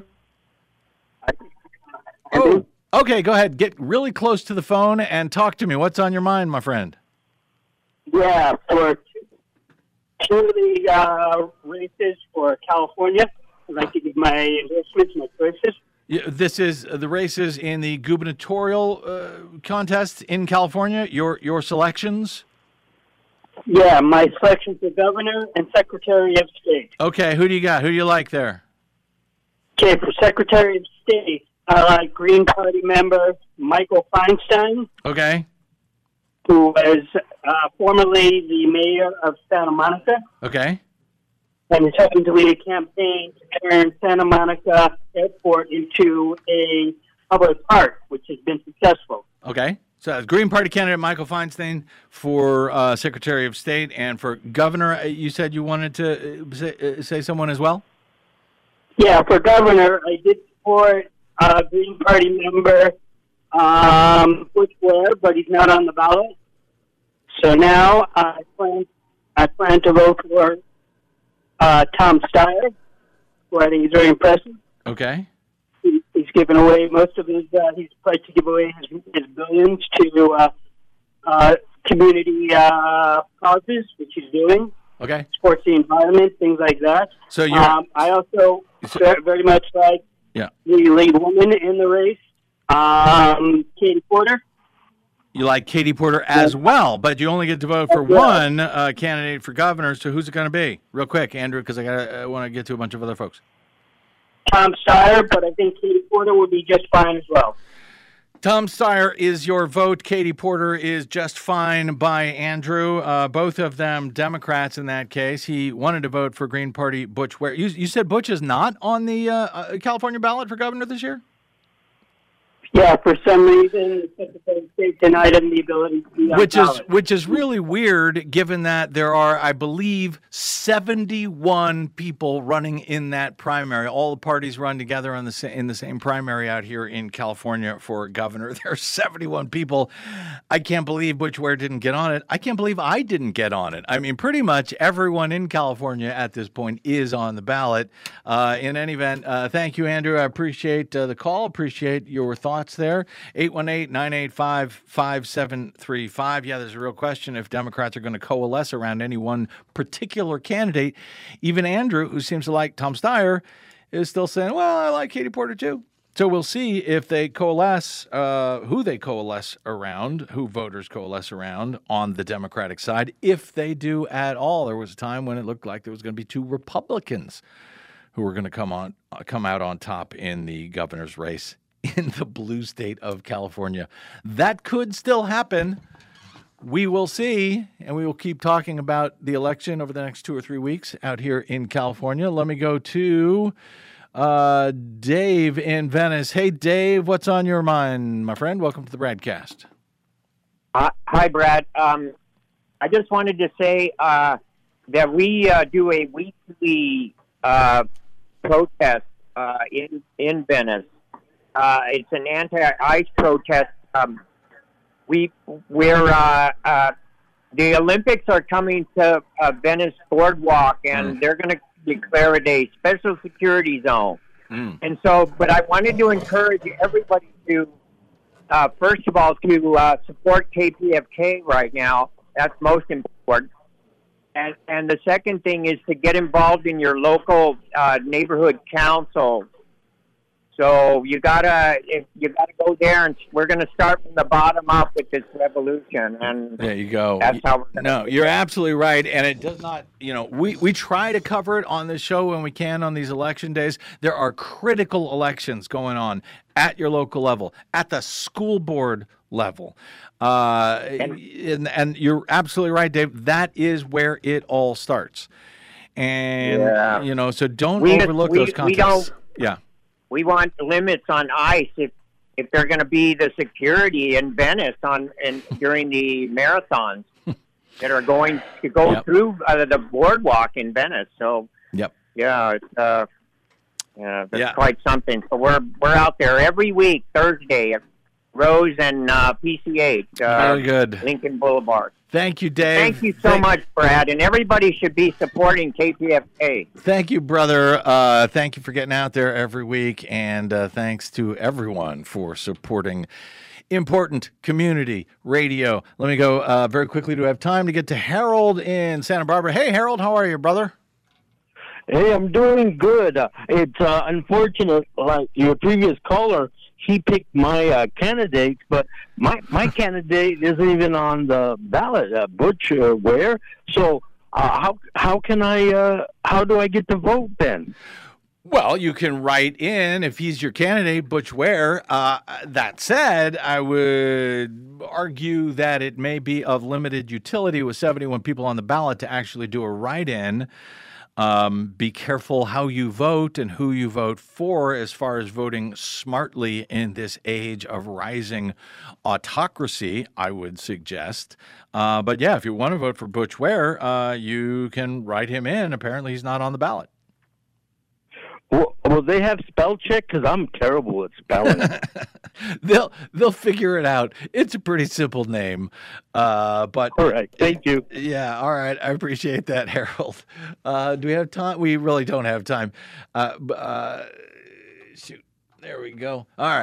Oh, okay, go ahead. Get really close to the phone and talk to me. What's on your mind, my friend? Yeah, for two of the uh, races for California, I'd like to give my endorsements, my choices. Yeah, this is the races in the gubernatorial uh, contest in California, your your selections? Yeah, my selections for governor and secretary of state. Okay, who do you got? Who do you like there? Okay, for secretary of state, I like Green Party member Michael Feinstein. Okay. Who was uh, formerly the mayor of Santa Monica. Okay. And is helping to lead a campaign to turn Santa Monica Airport into a public park, which has been successful. Okay. So Green Party candidate Michael Feinstein for uh, Secretary of State, and for governor, you said you wanted to say, say someone as well? Yeah, for governor, I did support uh, Green Party member um, Bush Blair, but he's not on the ballot. So now I plan, I plan to vote for Uh, Tom Steyer, who I think is very impressive. Okay. He, he's given away most of his, uh, he's pledged to give away his, his billions to uh, uh, community uh, causes, which he's doing. Okay. Sports the environment, things like that. So you're... Um, I also so, very, very much like Yeah. the lead woman in the race, um, Katie Porter. You like Katie Porter as well, but you only get to vote for one uh, candidate for governor. So who's it going to be? Real quick, Andrew, because I got I want to get to a bunch of other folks. Tom Steyer, but I think Katie Porter would be just fine as well. Tom Steyer is your vote. Katie Porter is just fine by Andrew. Uh, both of them Democrats in that case. He wanted to vote for Green Party Butch Ware. You, you said Butch is not on the uh, uh, California ballot for governor this year? Yeah, for some reason, the Secretary of State denied him the ability to be on Which is ballot. which is really weird, given that there are, I believe, seventy-one people running in that primary. All the parties run together on the sa- in the same primary out here in California for governor. There are seventy-one people. I can't believe Butch Ware didn't get on it. I can't believe I didn't get on it. I mean, pretty much everyone in California at this point is on the ballot. Uh, in any event, uh, thank you, Andrew. I appreciate uh, the call. Appreciate your thoughts there. eight one eight, nine eight five, five seven three five. Yeah, there's a real question if Democrats are going to coalesce around any one particular candidate. Even Andrew, who seems to like Tom Steyer, is still saying, well, I like Katie Porter too. So we'll see if they coalesce, uh, who they coalesce around, who voters coalesce around on the Democratic side, if they do at all. There was a time when it looked like there was going to be two Republicans who were going to come on, uh, come out on top in the governor's race in the blue state of California. That could still happen. We will see, and we will keep talking about the election over the next two or three weeks out here in California. Let me go to uh, Dave in Venice. Hey, Dave, what's on your mind, my friend? Welcome to the Bradcast. Uh, hi, Brad. Um, I just wanted to say uh, that we uh, do a weekly uh, protest uh, in in Venice. Uh, it's an anti-ICE protest. Um, we, we're, uh, uh, the Olympics are coming to uh, Venice Boardwalk, and mm. they're going to declare it a special security zone. Mm. And so, but I wanted to encourage everybody to, uh, first of all, to uh, support K P F K right now. That's most important. And, and the second thing is to get involved in your local uh, neighborhood council. So you gotta, if you gotta go there, and we're gonna start from the bottom up with this revolution. And there you go. That's how we're gonna. No, you're absolutely right, and it does not. You know, we we try to cover it on this show when we can on these election days. There are critical elections going on at your local level, at the school board level, uh, and, and and you're absolutely right, Dave. That is where it all starts. And yeah. you know, so don't we, overlook we, those contests. Yeah. We want limits on ICE if if they're going to be the security in Venice on and during the marathons that are going to go yep. through uh, the boardwalk in Venice. So yep, yeah, it's uh, yeah, it's yeah. quite something. So we're we're out there every week Thursday at Rose and uh, P C eight. Uh, Very good, Lincoln Boulevard. Thank you, Dave. Thank you so Thank- much, Brad. And everybody should be supporting K P F K. Thank you, brother. Uh, thank you for getting out there every week. And uh, thanks to everyone for supporting important community radio. Let me go uh, very quickly to have time to get to Harold in Santa Barbara. Hey, Harold, how are you, brother? Hey, I'm doing good. Uh, it's uh, unfortunate, like your previous caller, he picked my uh, candidate, but my my candidate isn't even on the ballot, uh, Butch uh, Ware. So uh, how how can I uh, how do I get to vote then? Well, you can write in if he's your candidate, Butch Ware. Uh, that said, I would argue that it may be of limited utility with seventy-one people on the ballot to actually do a write-in. Um, be careful how you vote and who you vote for as far as voting smartly in this age of rising autocracy, I would suggest. Uh, but yeah, if you want to vote for Butch Ware, uh, you can write him in. Apparently he's not on the ballot. Well, will they have spell check? Because I'm terrible at spelling. they'll they'll figure it out. It's a pretty simple name, uh, but all right. Thank you. Yeah, all right. I appreciate that, Harold. Uh, do we have time? We really don't have time. Uh, uh, shoot, there we go. All right.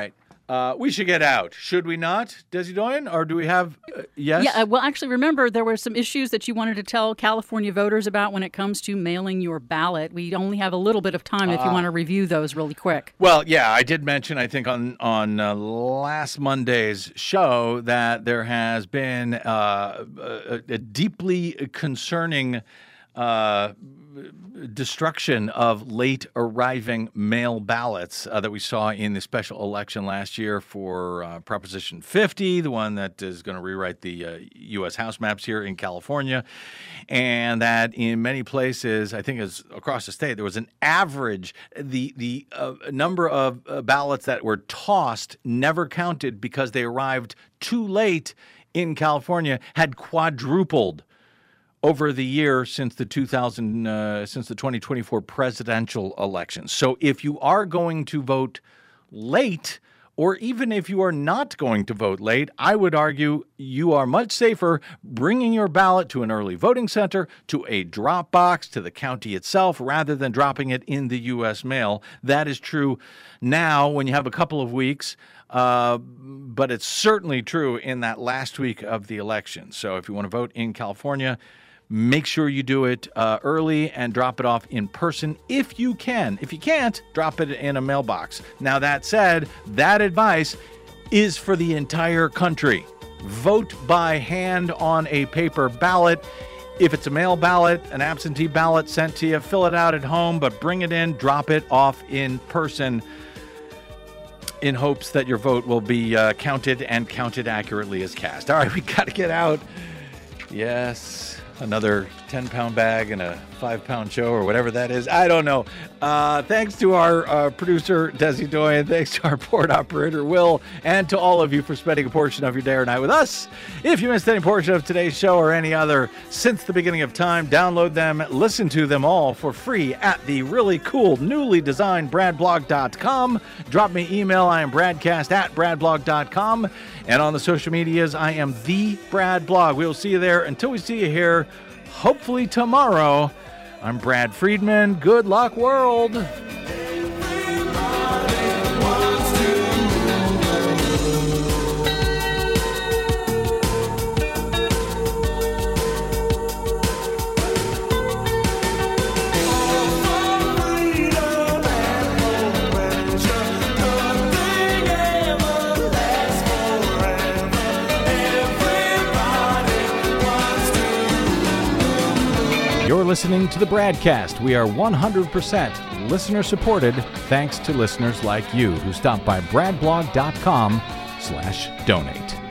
Uh, we should get out, should we not, Desi Doyen? Or do we have, uh, yes? Yeah, uh, well, actually, remember, there were some issues that you wanted to tell California voters about when it comes to mailing your ballot. We only have a little bit of time if you Uh, want to review those really quick. Well, yeah, I did mention, I think, on, on uh, last Monday's show that there has been uh, a, a deeply concerning uh, destruction of late arriving mail ballots uh, that we saw in the special election last year for uh, Proposition fifty, the one that is going to rewrite the uh, U S House maps here in California. And that in many places, I think it's across the state, there was an average, the, the uh, number of uh, ballots that were tossed, never counted because they arrived too late in California, had quadrupled over the year since the two thousand uh, since the twenty twenty-four presidential election. So if you are going to vote late, or even if you are not going to vote late, I would argue you are much safer bringing your ballot to an early voting center, to a drop box, to the county itself, rather than dropping it in the U S mail. That is true now when you have a couple of weeks, uh, but it's certainly true in that last week of the election. So if you want to vote in California, make sure you do it uh, early and drop it off in person if you can. If you can't, drop it in a mailbox. Now, that said, that advice is for the entire country. Vote by hand on a paper ballot. If it's a mail ballot, an absentee ballot sent to you, fill it out at home, but bring it in, drop it off in person in hopes that your vote will be uh, counted and counted accurately as cast. All right, we got to get out. Yes. Another ten-pound bag and a five-pound show or whatever that is. I don't know. Uh, thanks to our uh, producer, Desi Doyen. Thanks to our board operator, Will. And to all of you for spending a portion of your day or night with us. If you missed any portion of today's show or any other since the beginning of time, download them, listen to them all for free at the really cool, newly designed brad blog dot com. Drop me email. I am bradcast at brad blog dot com. And on the social medias, I am the Brad Blog. We will see you there. Until we see you here, hopefully tomorrow, I'm Brad Friedman. Good luck, world. You're listening to the Bradcast. We are one hundred percent listener-supported thanks to listeners like you who stop by brad blog dot com slash donate.